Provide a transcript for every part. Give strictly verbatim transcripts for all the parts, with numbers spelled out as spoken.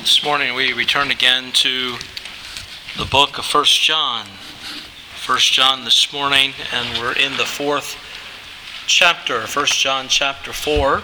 This morning we return again to the book of First John. First John this morning, and we're in the fourth chapter, First John chapter four.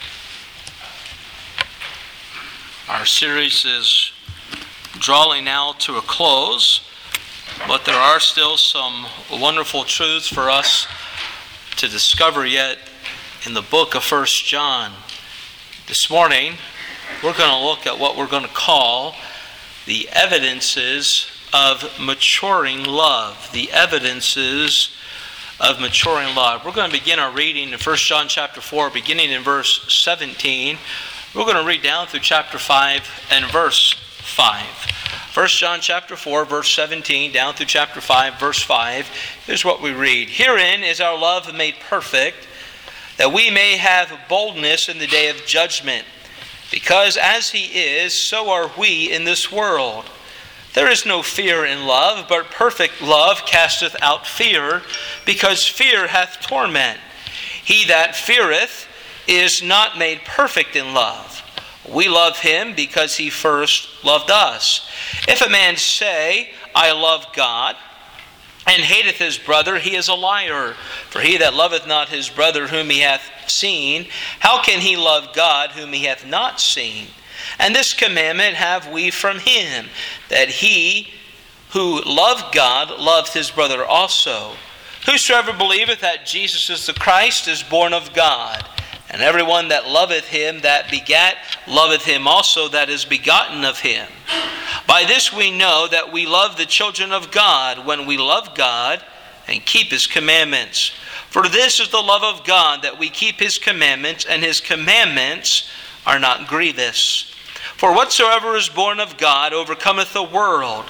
Our series is drawing now to a close, but there are still some wonderful truths for us to discover yet in the book of First John. This morning, we're going to look at what we're going to call the evidences of maturing love. The evidences of maturing love. We're going to begin our reading in First John chapter four, beginning in verse seventeen. We're going to read down through chapter five and verse five. First John chapter four, verse seventeen, down through chapter five, verse five. Here's what we read. Herein is our love made perfect, that we may have boldness in the day of judgment. Because as He is, so are we in this world. There is no fear in love, but perfect love casteth out fear, because fear hath torment. He that feareth is not made perfect in love. We love Him because He first loved us. If a man say, I love God, and hateth his brother, he is a liar. For he that loveth not his brother whom he hath seen, how can he love God whom he hath not seen? And this commandment have we from Him, that he who loved God loved his brother also. Whosoever believeth that Jesus is the Christ is born of God. And everyone that loveth Him that begat, loveth Him also that is begotten of Him. By this we know that we love the children of God, when we love God and keep His commandments. For this is the love of God, that we keep His commandments, and His commandments are not grievous. For whatsoever is born of God overcometh the world.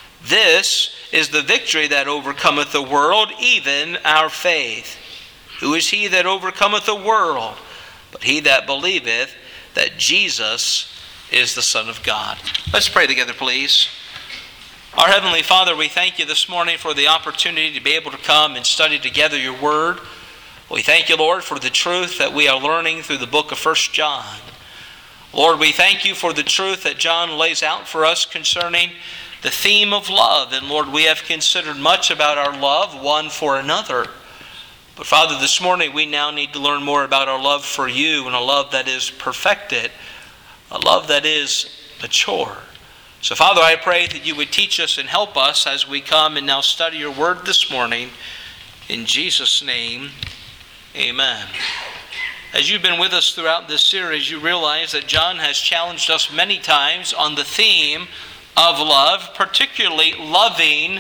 This is the victory that overcometh the world, even our faith. Who is he that overcometh the world? But he that believeth that Jesus is the Son of God. Let's pray together, please. Our Heavenly Father, we thank You this morning for the opportunity to be able to come and study together Your Word. We thank You, Lord, for the truth that we are learning through the book of First John. Lord, we thank You for the truth that John lays out for us concerning the theme of love. And Lord, we have considered much about our love one for another. But Father, this morning we now need to learn more about our love for You, and a love that is perfected, a love that is mature. So Father, I pray that You would teach us and help us as we come and now study Your Word this morning. In Jesus' name, amen. As you've been with us throughout this series, you realize that John has challenged us many times on the theme of love, particularly loving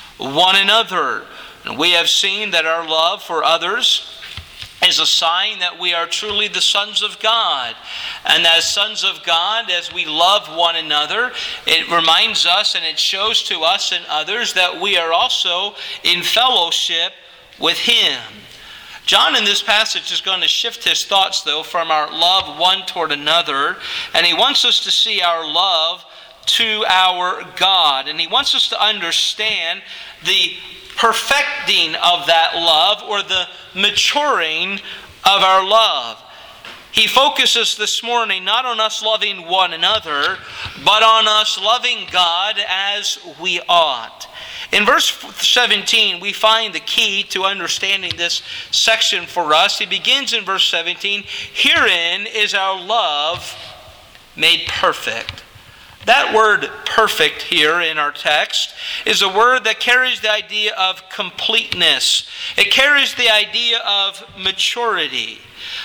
one another. And we have seen that our love for others is a sign that we are truly the sons of God. And as sons of God, as we love one another, it reminds us and it shows to us and others that we are also in fellowship with Him. John in this passage is going to shift his thoughts, though, from our love one toward another, and he wants us to see our love to our God. And he wants us to understand the perfecting of that love, or the maturing of our love. He focuses this morning not on us loving one another, but on us loving God as we ought. In verse seventeen, we find the key to understanding this section for us. He begins in verse seventeen, herein is our love made perfect. That word perfect here in our text is a word that carries the idea of completeness. It carries the idea of maturity.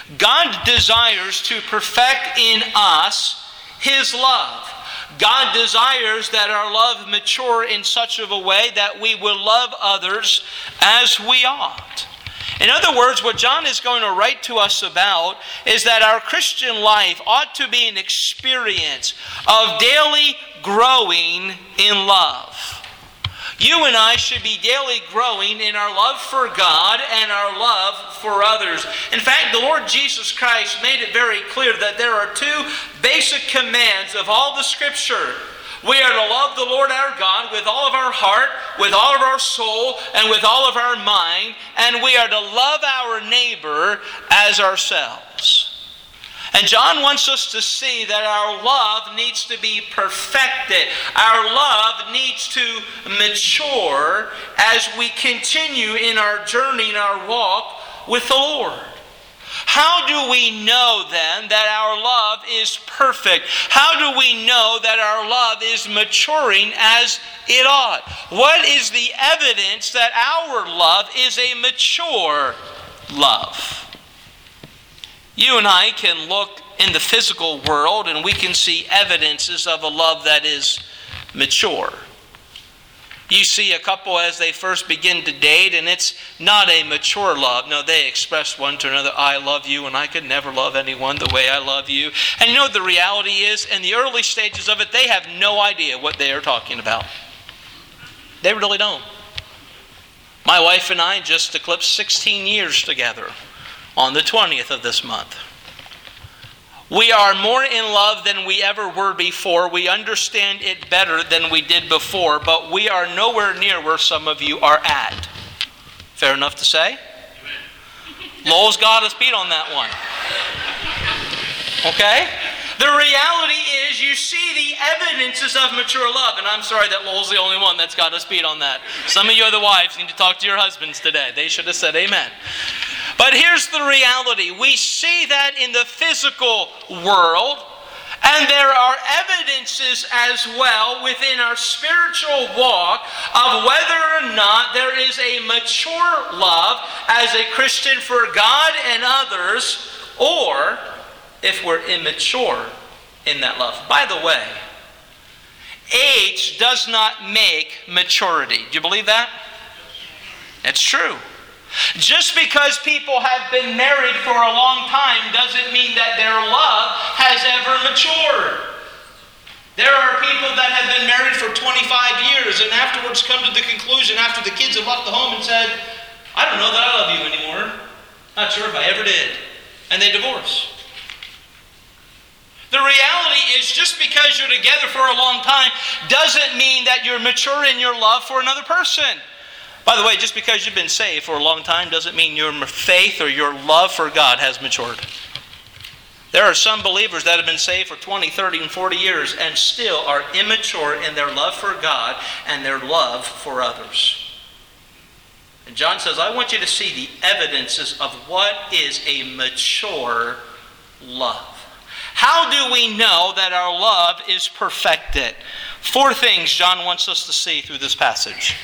God desires to perfect in us His love. God desires that our love mature in such of a way that we will love others as we ought. In other words, what John is going to write to us about is that our Christian life ought to be an experience of daily growing in love. You and I should be daily growing in our love for God and our love for others. In fact, the Lord Jesus Christ made it very clear that there are two basic commands of all the Scripture. We are to love the Lord our God with all of our heart, with all of our soul, and with all of our mind, and we are to love our neighbor as ourselves. And John wants us to see that our love needs to be perfected. Our love needs to mature as we continue in our journey, in our walk with the Lord. How do we know then that our love is perfect? How do we know that our love is maturing as it ought? What is the evidence that our love is a mature love? You and I can look in the physical world and we can see evidences of a love that is mature. You see a couple as they first begin to date, and it's not a mature love. No, they express one to another, I love you, and I could never love anyone the way I love you. And you know what the reality is? In the early stages of it, they have no idea what they are talking about. They really don't. My wife and I just eclipsed sixteen years together on the twentieth of this month. We are more in love than we ever were before. We understand it better than we did before, but we are nowhere near where some of you are at. Fair enough to say? Lowell's got us beat on that one. Okay? The reality is you see the evidences of mature love, and I'm sorry that Lowell's the only one that's got us beat on that. Some of you other wives need to talk to your husbands today. They should have said amen. But here's the reality. We see that in the physical world, and there are evidences as well within our spiritual walk of whether or not there is a mature love as a Christian for God and others, or if we're immature in that love. By the way, age does not make maturity. Do you believe that? It's true. Just because people have been married for a long time doesn't mean that their love has ever matured. There are people that have been married for twenty-five years and afterwards come to the conclusion after the kids have left the home and said, I don't know that I love you anymore. Not sure if I ever did. And they divorce. The reality is just because you're together for a long time doesn't mean that you're mature in your love for another person. By the way, just because you've been saved for a long time doesn't mean your faith or your love for God has matured. There are some believers that have been saved for twenty, thirty, and forty years and still are immature in their love for God and their love for others. And John says, I want you to see the evidences of what is a mature love. How do we know that our love is perfected? Four things John wants us to see through this passage.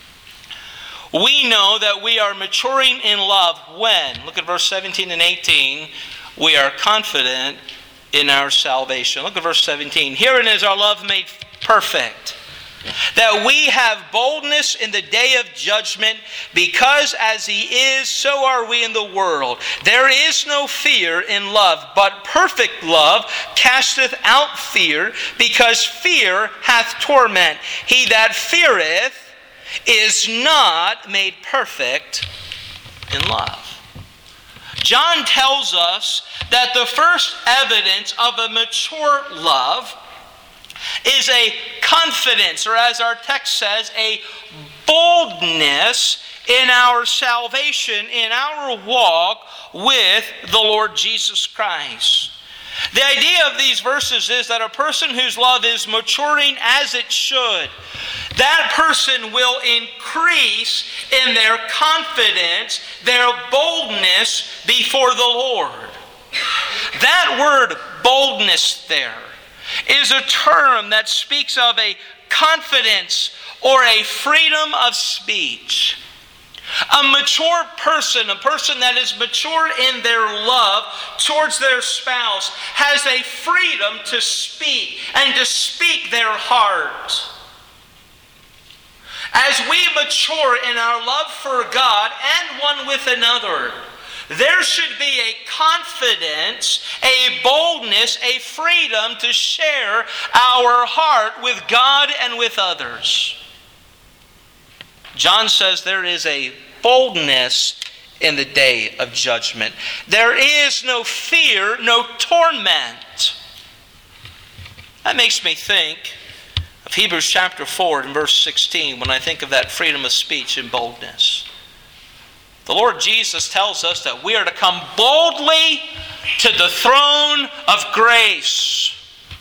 We know that we are maturing in love when, look at verse seventeen and eighteen, we are confident in our salvation. Look at verse seventeen. Herein is our love made perfect, that we have boldness in the day of judgment, because as He is, so are we in the world. There is no fear in love, but perfect love casteth out fear, because fear hath torment. He that feareth is not made perfect in love. John tells us that the first evidence of a mature love is a confidence, or as our text says, a boldness in our salvation, in our walk with the Lord Jesus Christ. The idea of these verses is that a person whose love is maturing as it should, that person will increase in their confidence, their boldness before the Lord. That word boldness there is a term that speaks of a confidence or a freedom of speech. A mature person, a person that is mature in their love towards their spouse, has a freedom to speak and to speak their heart. As we mature in our love for God and one with another, there should be a confidence, a boldness, a freedom to share our heart with God and with others. John says there is a boldness in the day of judgment. There is no fear, no torment. That makes me think of Hebrews chapter four and verse sixteen when I think of that freedom of speech and boldness. The Lord Jesus tells us that we are to come boldly to the throne of grace.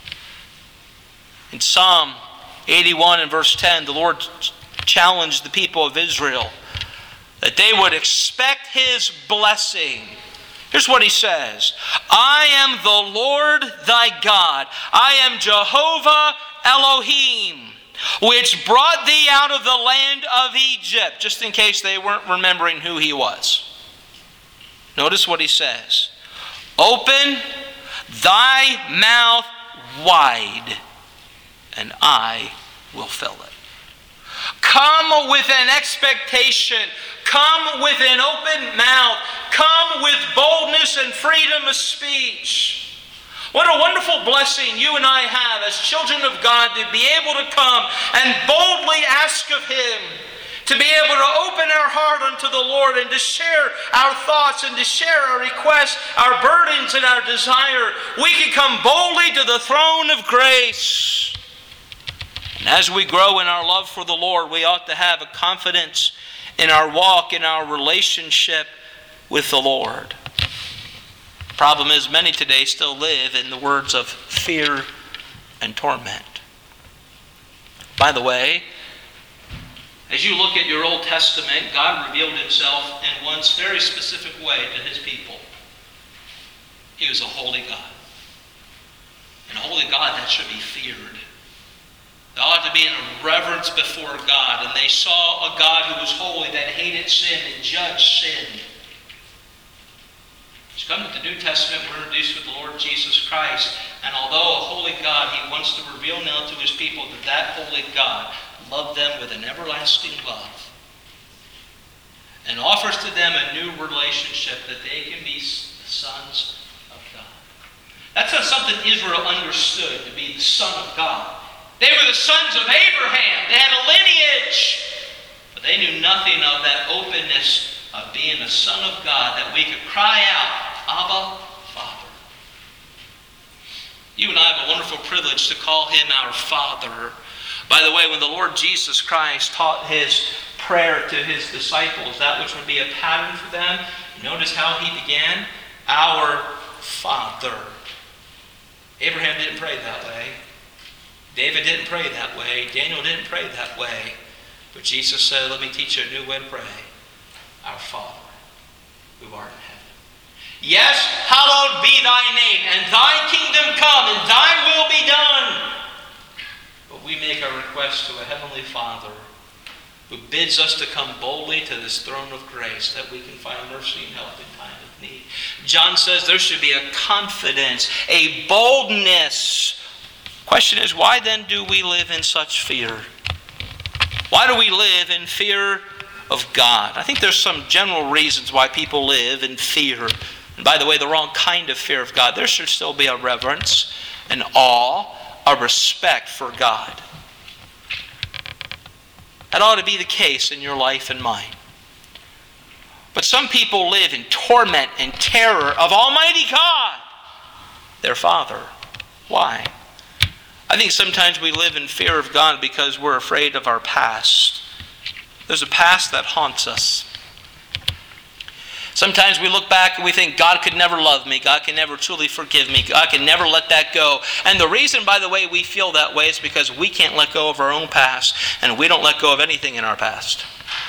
In Psalm eighty-one and verse ten, the Lord challenged the people of Israel that they would expect His blessing. Here's what He says: I am the Lord thy God. I am Jehovah Elohim, which brought thee out of the land of Egypt. Just in case they weren't remembering who He was. Notice what He says: open thy mouth wide, and I will fill it. Come with an expectation. Come with an open mouth. Come with boldness and freedom of speech. What a wonderful blessing you and I have as children of God to be able to come and boldly ask of Him, to be able to open our heart unto the Lord and to share our thoughts and to share our requests, our burdens and our desire. We can come boldly to the throne of grace. And as we grow in our love for the Lord, we ought to have a confidence in our walk, in our relationship with the Lord. The problem is many today still live in the words of fear and torment. By the way, as you look at your Old Testament, God revealed Himself in one very specific way to His people. He was a holy God. And a holy God that should be feared. There ought to be a reverence before God. And they saw a God who was holy, that hated sin and judged sin. As you come to the New Testament, we're introduced with the Lord Jesus Christ. And although a holy God, He wants to reveal now to His people that that holy God loved them with an everlasting love. And offers to them a new relationship that they can be the sons of God. That's not something Israel understood, to be the son of God. They were the sons of Abraham. They had a lineage. But they knew nothing of that openness of being a son of God, that we could cry out, Abba, Father. You and I have a wonderful privilege to call Him our Father. By the way, when the Lord Jesus Christ taught His prayer to His disciples, that which would be a pattern for them, notice how He began: our Father. Abraham didn't pray that way. David didn't pray that way. Daniel didn't pray that way. But Jesus said, let me teach you a new way to pray. Our Father, who art in heaven. Yes, hallowed be thy name, and thy kingdom come, and thy will be done. But we make our request to a heavenly Father who bids us to come boldly to this throne of grace, that we can find mercy and help in time of need. John says there should be a confidence, a boldness. Question is, why then do we live in such fear? Why do we live in fear of God? I think there's some general reasons why people live in fear. And by the way, the wrong kind of fear of God. There should still be a reverence, an awe, a respect for God. That ought to be the case in your life and mine. But some people live in torment and terror of Almighty God, their Father. Why? I think sometimes we live in fear of God because we're afraid of our past. There's a past that haunts us. Sometimes we look back and we think, God could never love me. God can never truly forgive me. God can never let that go. And the reason, by the way, we feel that way is because we can't let go of our own past, and we don't let go of anything in our past.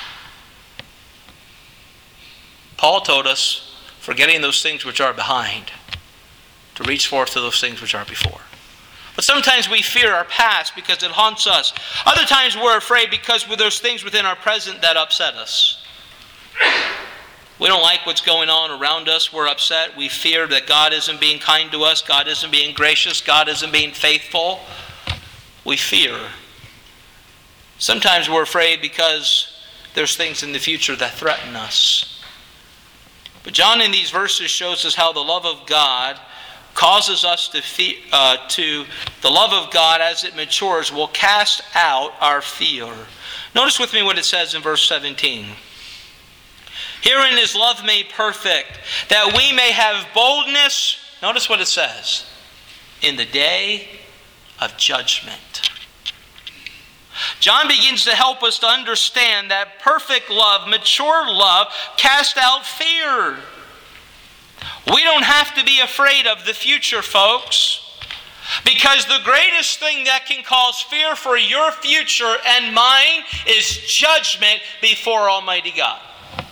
Paul told us, forgetting those things which are behind, to reach forth to those things which are before. But sometimes we fear our past because it haunts us. Other times we're afraid because there's things within our present that upset us. We don't like what's going on around us. We're upset. We fear that God isn't being kind to us. God isn't being gracious. God isn't being faithful. We fear. Sometimes we're afraid because there's things in the future that threaten us. But John in these verses shows us how the love of God causes us to, fe- uh, to the love of God as it matures will cast out our fear. Notice with me what it says in verse seventeen. Herein is love made perfect, that we may have boldness. Notice what it says. In the day of judgment. John begins to help us to understand that perfect love, mature love, casts out fear. We don't have to be afraid of the future, folks. Because the greatest thing that can cause fear for your future and mine is judgment before Almighty God.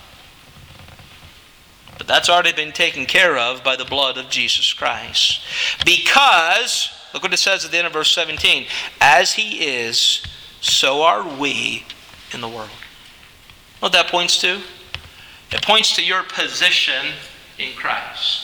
But that's already been taken care of by the blood of Jesus Christ. Because, look what it says at the end of verse seventeen, as He is, so are we in the world. What that points to? It points to your position in Christ.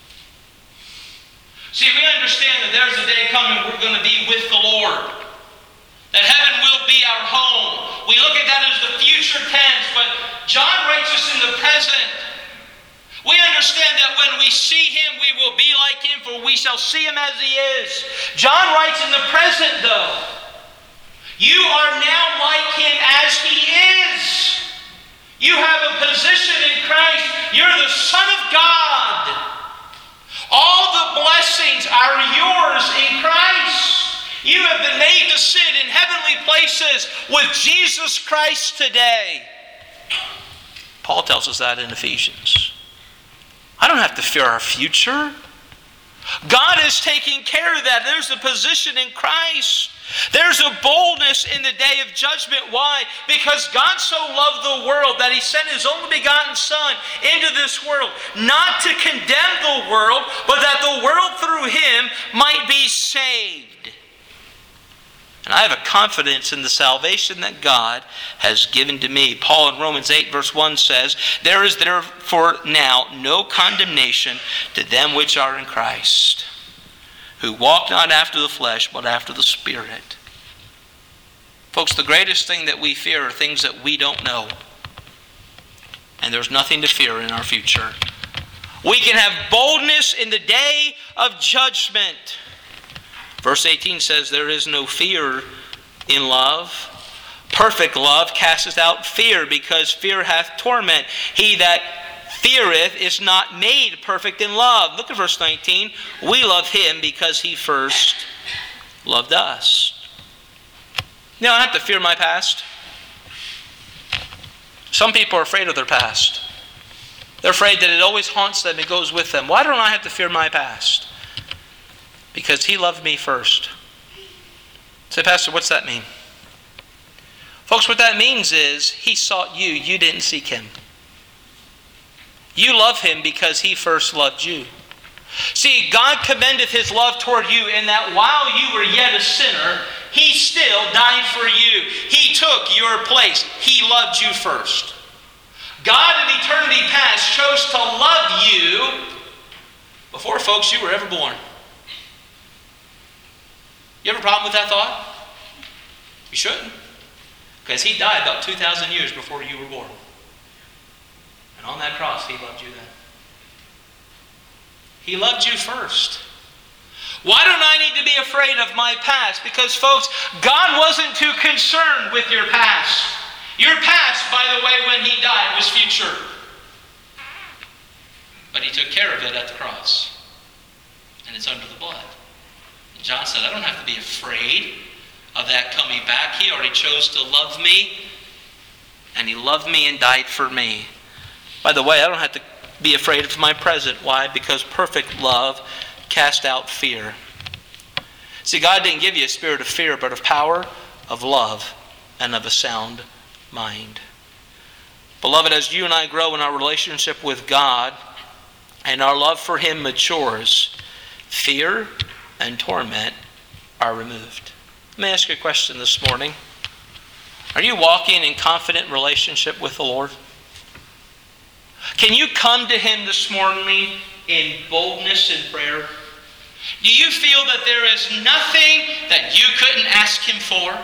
See, we understand that there's a day coming we're going to be with the Lord. That heaven will be our home. We look at that as the future tense, but John writes us in the present. We understand that when we see Him, we will be like Him, for we shall see Him as He is. John writes in the present, though. You are now like Him as He is. You have a position in Christ. You're the Son of God. All the blessings are yours in Christ. You have been made to sit in heavenly places with Jesus Christ today. Paul tells us that in Ephesians. I don't have to fear our future. God is taking care of that. There's a position in Christ. There's a boldness in the day of judgment. Why? Because God so loved the world that He sent His only begotten Son into this world, not to condemn the world, but that the world through Him might be saved. And I have a confidence in the salvation that God has given to me. Paul in Romans eight verse one says, there is therefore now no condemnation to them which are in Christ, who walk not after the flesh, but after the Spirit. Folks, the greatest thing that we fear are things that we don't know. And there's nothing to fear in our future. We can have boldness in the day of judgment. Verse eighteen says, there is no fear in love. Perfect love casteth out fear, because fear hath torment. He that feareth is not made perfect in love. Look at verse nineteen. We love Him because He first loved us. You know, I don't have to fear my past. Some people are afraid of their past. They're afraid that it always haunts them, it goes with them. Why don't I have to fear my past? Because He loved me first. Say, Pastor, what's that mean? Folks, what that means is He sought you, you didn't seek Him. You love Him because He first loved you. See, God commendeth His love toward you in that while you were yet a sinner, He still died for you. He took your place. He loved you first. God in eternity past chose to love you before, folks, you were ever born. You have a problem with that thought? You shouldn't. Because He died about two thousand years before you were born. And on that cross, He loved you then. He loved you first. Why don't I need to be afraid of my past? Because, folks, God wasn't too concerned with your past. Your past, by the way, when He died, was future. But He took care of it at the cross. And it's under the blood. And John said, I don't have to be afraid of that coming back. He already chose to love me. And He loved me and died for me. By the way, I don't have to be afraid of my present. Why? Because perfect love casts out fear. See, God didn't give you a spirit of fear, but of power, of love, and of a sound mind. Beloved, as you and I grow in our relationship with God, and our love for Him matures, fear and torment are removed. Let me ask you a question this morning. Are you walking in confident relationship with the Lord? Can you come to Him this morning in boldness in prayer? Do you feel that there is nothing that you couldn't ask Him for?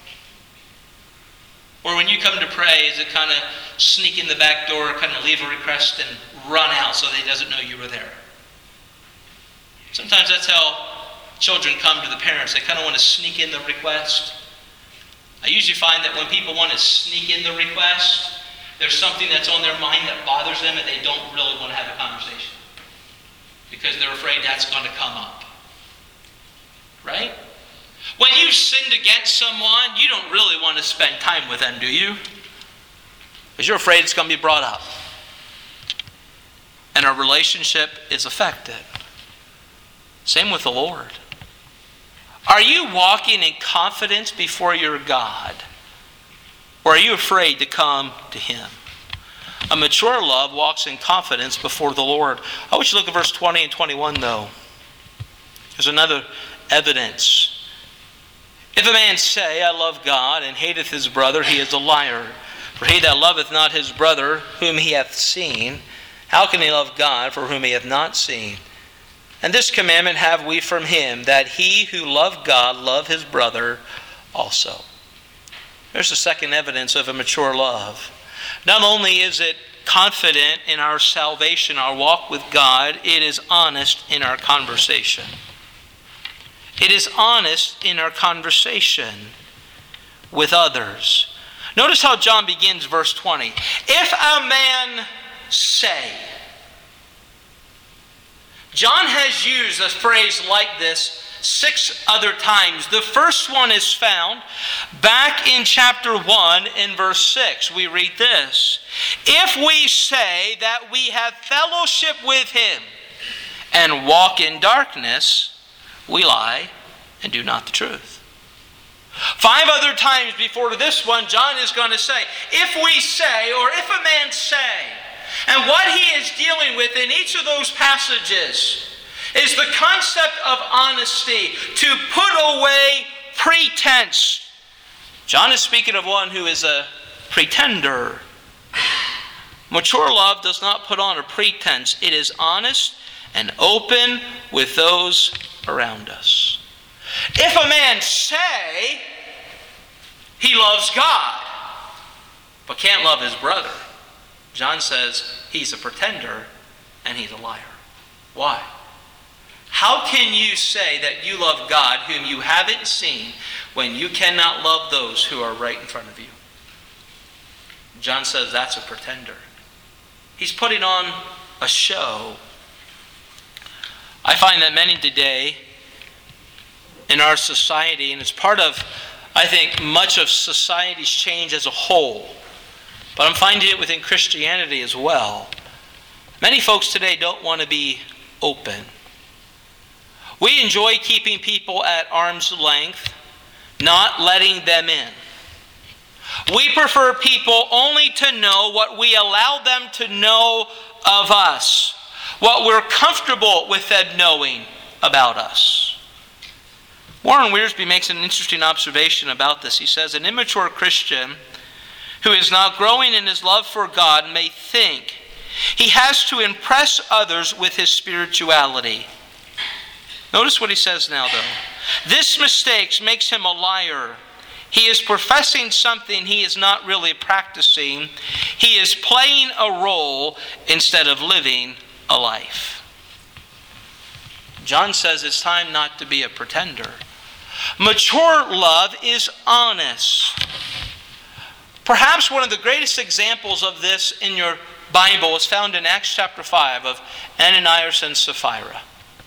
Or when you come to pray, is it kind of sneak in the back door, kind of leave a request and run out so that He doesn't know you were there? Sometimes that's how children come to the parents. They kind of want to sneak in the request. I usually find that when people want to sneak in the request, there's something that's on their mind that bothers them and they don't really want to have a conversation. Because they're afraid that's going to come up. Right? When you've sinned against someone, you don't really want to spend time with them, do you? Because you're afraid it's going to be brought up. And our relationship is affected. Same with the Lord. Are you walking in confidence before your God? Or are you afraid to come to Him? A mature love walks in confidence before the Lord. I want you to look at verse twenty and twenty-one though. There's another evidence. If a man say, I love God, and hateth his brother, he is a liar. For he that loveth not his brother, whom he hath seen, how can he love God, for whom he hath not seen? And this commandment have we from him, that he who loved God love his brother also. There's the second evidence of a mature love. Not only is it confident in our salvation, our walk with God, it is honest in our conversation. It is honest in our conversation with others. Notice how John begins verse twenty. If a man say. John has used a phrase like this six other times. The first one is found back in chapter one in verse six. We read this. If we say that we have fellowship with Him and walk in darkness, we lie and do not the truth. Five other times before this one, John is going to say, if we say, or if a man say, and what he is dealing with in each of those passages is the concept of honesty, to put away pretense. John is speaking of one who is a pretender. Mature love does not put on a pretense. It is honest and open with those around us. If a man say he loves God, but can't love his brother, John says he's a pretender and he's a liar. Why? How can you say that you love God whom you haven't seen when you cannot love those who are right in front of you? John says that's a pretender. He's putting on a show. I find that many today in our society, and it's part of, I think, much of society's change as a whole, but I'm finding it within Christianity as well. Many folks today don't want to be open. We enjoy keeping people at arm's length, not letting them in. We prefer people only to know what we allow them to know of us, what we're comfortable with them knowing about us. Warren Wiersbe makes an interesting observation about this. He says, an immature Christian who is not growing in his love for God may think he has to impress others with his spirituality. Notice what he says now, though. This mistake makes him a liar. He is professing something he is not really practicing. He is playing a role instead of living a life. John says it's time not to be a pretender. Mature love is honest. Perhaps one of the greatest examples of this in your Bible is found in Acts chapter five of Ananias and Sapphira.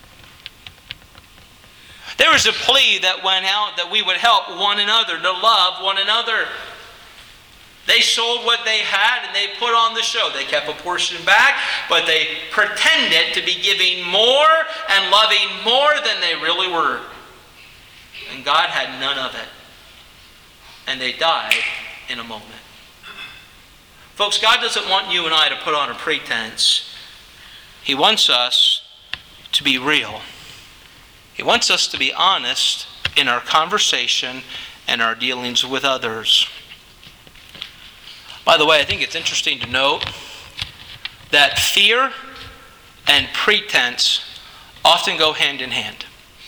There was a plea that went out that we would help one another, to love one another. They sold what they had and they put on the show. They kept a portion back, but they pretended to be giving more and loving more than they really were. And God had none of it. And they died in a moment. Folks, God doesn't want you and I to put on a pretense. He wants us to be real. He wants us to be honest in our conversation and our dealings with others. By the way, I think it's interesting to note that fear and pretense often go hand in hand.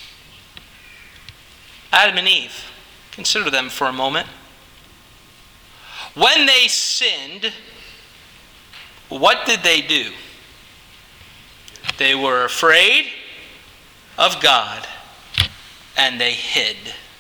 Adam and Eve, consider them for a moment. When they sinned, what did they do? They were afraid of God, and they hid.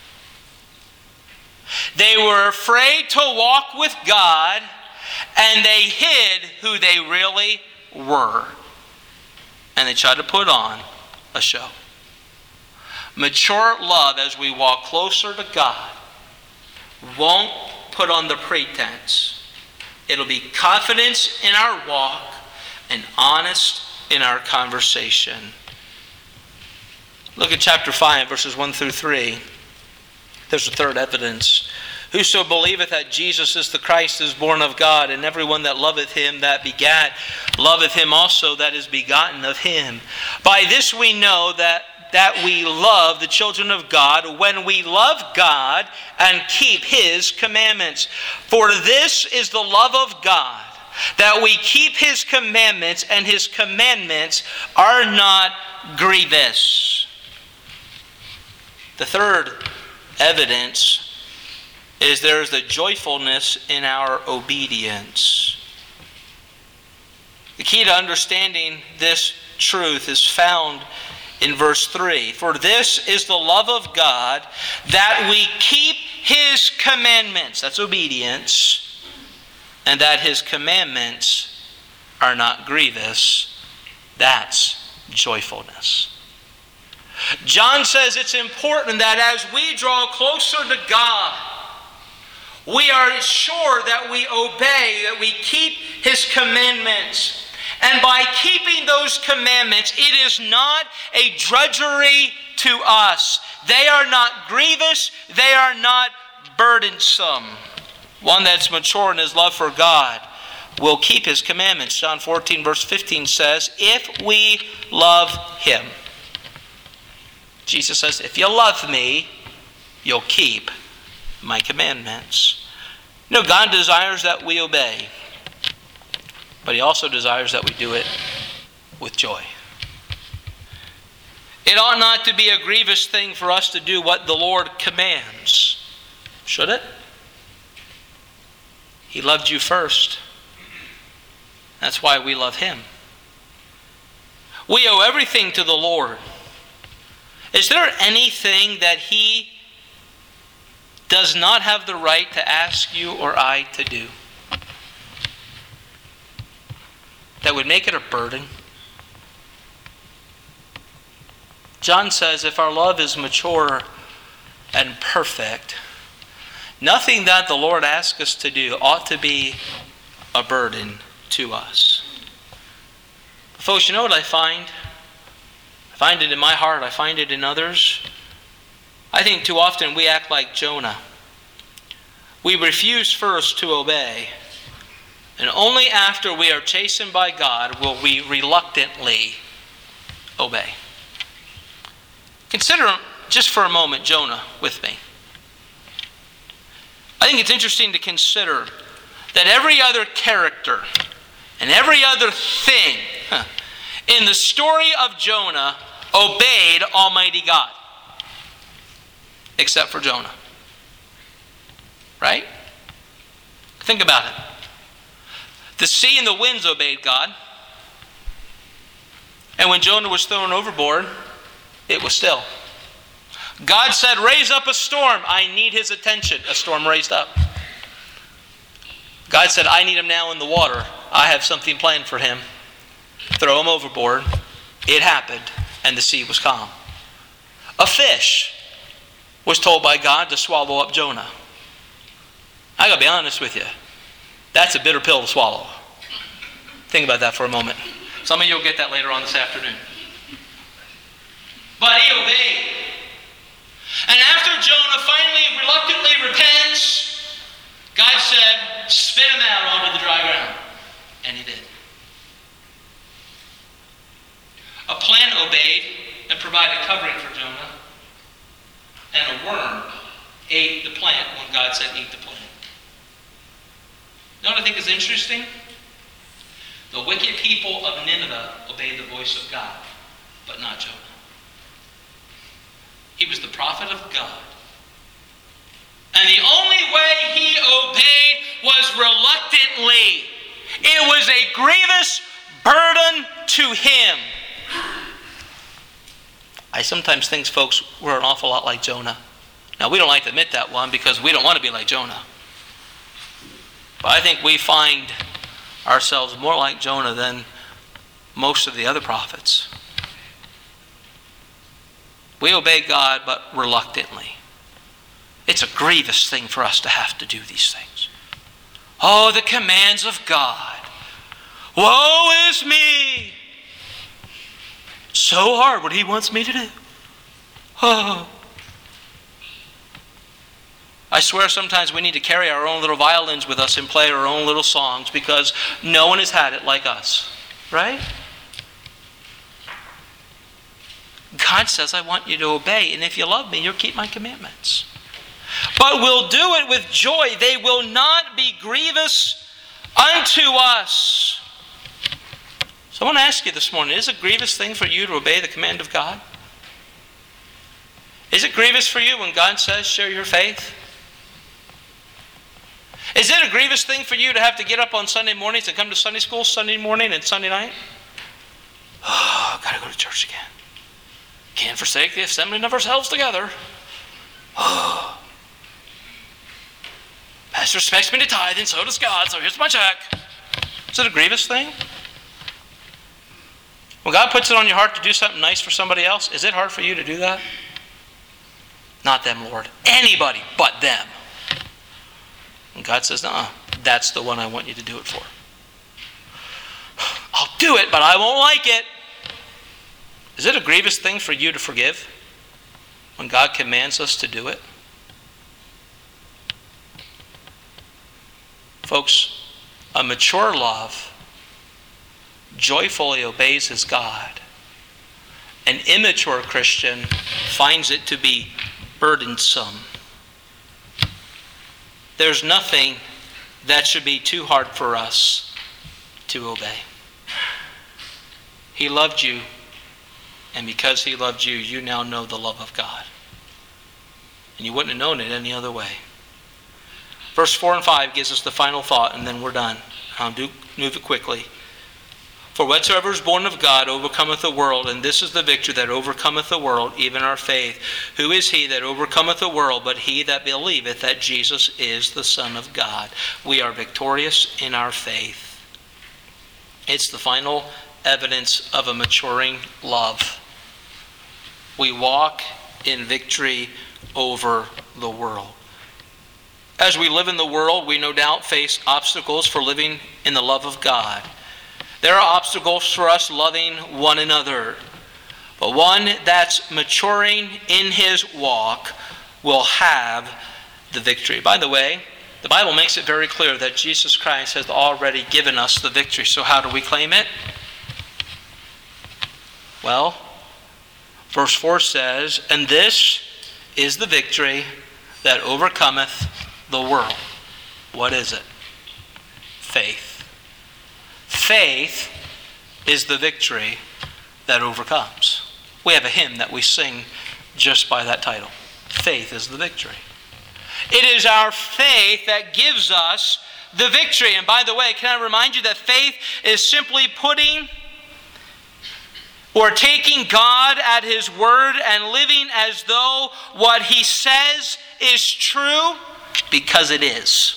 They were afraid to walk with God, and they hid who they really were. And they tried to put on a show. Mature love, as we walk closer to God, won't put on the pretense. It'll be confidence in our walk and honest in our conversation. Look at chapter five, verses one through three. There's a third evidence. Whoso believeth that Jesus is the Christ is born of God, and everyone that loveth him that begat, loveth him also that is begotten of him. By this we know that, that we love the children of God, when we love God and keep his commandments. For this is the love of God, that we keep his commandments, and his commandments are not grievous. The third evidence is there is the joyfulness in our obedience. The key to understanding this truth is found in verse three. For this is the love of God, that we keep his commandments, that's obedience, and that his commandments are not grievous, that's joyfulness. John says it's important that as we draw closer to God, we are sure that we obey, that we keep his commandments. And by keeping those commandments, it is not a drudgery to us. They are not grievous. They are not burdensome. One that's mature in his love for God will keep his commandments. John fourteen, verse fifteen says, if we love him. Jesus says, if you love me, you'll keep my commandments. You know, God desires that we obey, but he also desires that we do it with joy. It ought not to be a grievous thing for us to do what the Lord commands. Should it? He loved you first. That's why we love him. We owe everything to the Lord. Is there anything that he does not have the right to ask you or I to do that would make it a burden? John says if our love is mature and perfect, nothing that the Lord asks us to do ought to be a burden to us. Folks, you know what I find? I find it in my heart. I find it in others. I think too often we act like Jonah. We refuse first to obey, and only after we are chastened by God will we reluctantly obey. Consider just for a moment Jonah with me. I think it's interesting to consider that every other character and every other thing huh, in the story of Jonah obeyed Almighty God. Except for Jonah. Right? Think about it. The sea and the winds obeyed God. And when Jonah was thrown overboard, it was still. God said, raise up a storm. I need his attention. A storm raised up. God said, I need him now in the water. I have something planned for him. Throw him overboard. It happened, and the sea was calm. A fish was told by God to swallow up Jonah. I got to be honest with you. That's a bitter pill to swallow. Think about that for a moment. Some of you will get that later on this afternoon. But he obeyed. And after Jonah finally reluctantly repents, God said, spit him out onto the dry ground. And he did. A plant obeyed and provided covering for Jonah. And a worm ate the plant when God said eat the plant. You know what I think is interesting? The wicked people of Nineveh obeyed the voice of God, but not Jonah. He was the prophet of God. And the only way he obeyed was reluctantly. It was a grievous burden to him. I sometimes think, folks, we're an awful lot like Jonah. Now, we don't like to admit that one because we don't want to be like Jonah. But I think we find ourselves more like Jonah than most of the other prophets. We obey God, but reluctantly. It's a grievous thing for us to have to do these things. Oh, the commands of God. Woe is me! so hard what He wants me to do. Oh. I swear sometimes we need to carry our own little violins with us and play our own little songs because no one has had it like us. Right? God says, I want you to obey, and if you love me, you'll keep my commandments. But we'll do it with joy. They will not be grievous unto us. So I want to ask you this morning, is it a grievous thing for you to obey the command of God? Is it grievous for you when God says, share your faith? Is it a grievous thing for you to have to get up on Sunday mornings and come to Sunday school Sunday morning and Sunday night? Oh, I've got to go to church again. Can't forsake the assembling of ourselves together. Oh. Pastor expects me to tithe, and so does God, so here's my check. Is it a grievous thing? When God puts it on your heart to do something nice for somebody else, is it hard for you to do that? Not them, Lord. Anybody but them. And God says, no, that's the one I want you to do it for. I'll do it, but I won't like it. Is it a grievous thing for you to forgive when God commands us to do it? Folks, a mature love joyfully obeys his God. An immature Christian finds it to be burdensome. There's nothing that should be too hard for us to obey. He loved you, and because he loved you, you now know the love of God. And you wouldn't have known it any other way. Verse four and five gives us the final thought, and then we're done. I'll do, move it quickly. For whatsoever is born of God overcometh the world, and this is the victory that overcometh the world, even our faith. Who is he that overcometh the world, but he that believeth that Jesus is the Son of God? We are victorious in our faith. It's the final evidence of a maturing love. We walk in victory over the world. As we live in the world, we no doubt face obstacles for living in the love of God. There are obstacles for us loving one another. But one that's maturing in his walk will have the victory. By the way, the Bible makes it very clear that Jesus Christ has already given us the victory. So how do we claim it? Well, verse four says, and this is the victory that overcometh the world. What is it? Faith. Faith is the victory that overcomes. We have a hymn that we sing just by that title. Faith is the victory. It is our faith that gives us the victory. And by the way, can I remind you that faith is simply putting or taking God at his word and living as though what he says is true because it is.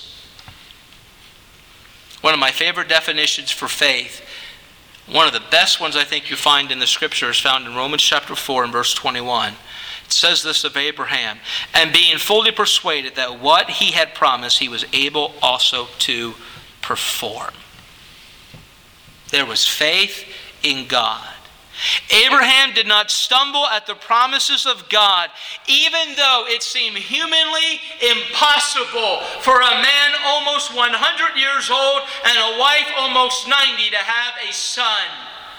One of my favorite definitions for faith, one of the best ones I think you find in the scripture, is found in Romans chapter four and verse twenty-one. It says this of Abraham, and being fully persuaded that what he had promised he was able also to perform. There was faith in God. Abraham did not stumble at the promises of God, even though it seemed humanly impossible for a man almost one hundred years old and a wife almost ninety to have a son.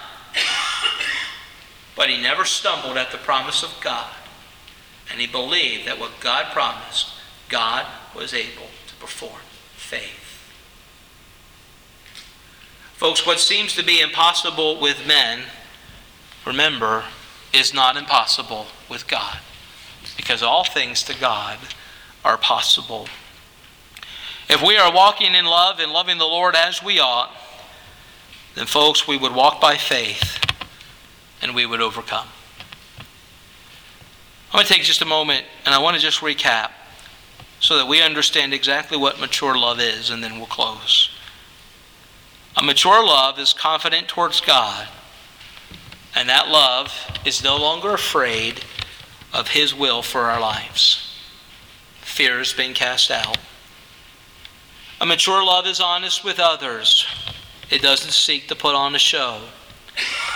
But he never stumbled at the promise of God, and he believed that what God promised, God was able to perform. Faith. Folks, what seems to be impossible with men, remember, is not impossible with God, because all things to God are possible. If we are walking in love and loving the Lord as we ought, then folks, we would walk by faith and we would overcome. I'm going to take just a moment and I want to just recap so that we understand exactly what mature love is, and then we'll close. A mature love is confident towards God. And that love is no longer afraid of his will for our lives. Fear has been cast out. A mature love is honest with others. It doesn't seek to put on a show.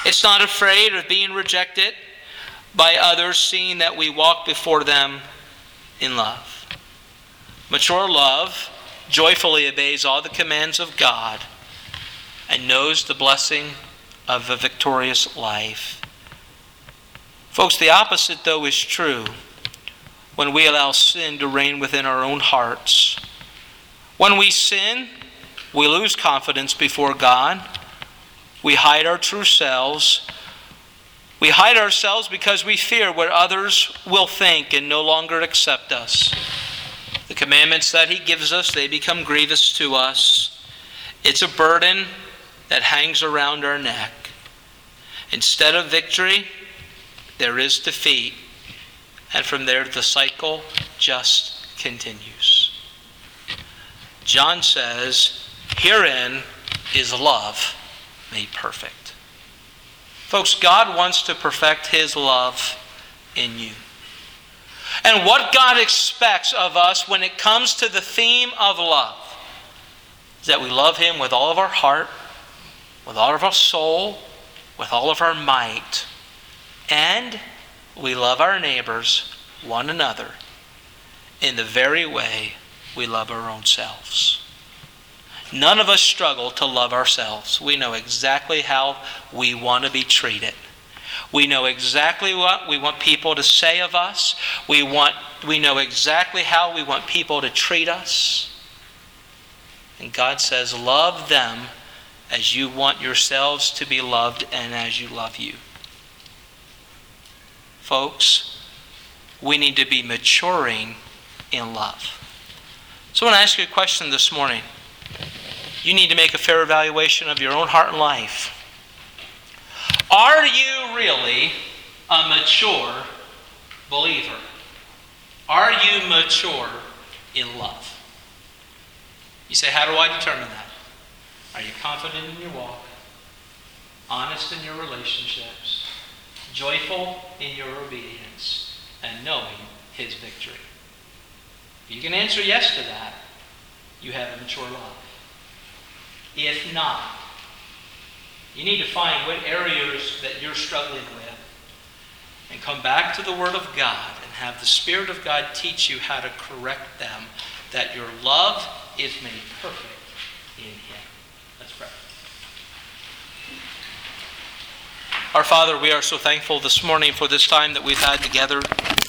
It's not afraid of being rejected by others, seeing that we walk before them in love. Mature love joyfully obeys all the commands of God and knows the blessing of a victorious life. Folks, the opposite, though, is true when we allow sin to reign within our own hearts. When we sin, we lose confidence before God. We hide our true selves. We hide ourselves because we fear what others will think and no longer accept us. The commandments that He gives us, they become grievous to us. It's a burden that hangs around our neck. Instead of victory, there is defeat. And from there, the cycle just continues. John says, herein is love made perfect. Folks, God wants to perfect His love in you. And what God expects of us when it comes to the theme of love is that we love Him with all of our heart, with all of our soul, with all of our might, and we love our neighbors, one another, in the very way we love our own selves. None of us struggle to love ourselves. We know exactly how we want to be treated. We know exactly what we want people to say of us. We want, we know exactly how we want people to treat us. And God says, love them as you want yourselves to be loved and as you love you. Folks, we need to be maturing in love. So I want to ask you a question this morning. You need to make a fair evaluation of your own heart and life. Are you really a mature believer? Are you mature in love? You say, how do I determine that? Are you confident in your walk? Honest in your relationships? Joyful in your obedience? And knowing His victory? If you can answer yes to that, you have a mature love. If not, you need to find what areas that you're struggling with and come back to the Word of God and have the Spirit of God teach you how to correct them, that your love is made perfect in Him. Let's pray. Our Father, we are so thankful this morning for this time that we've had together.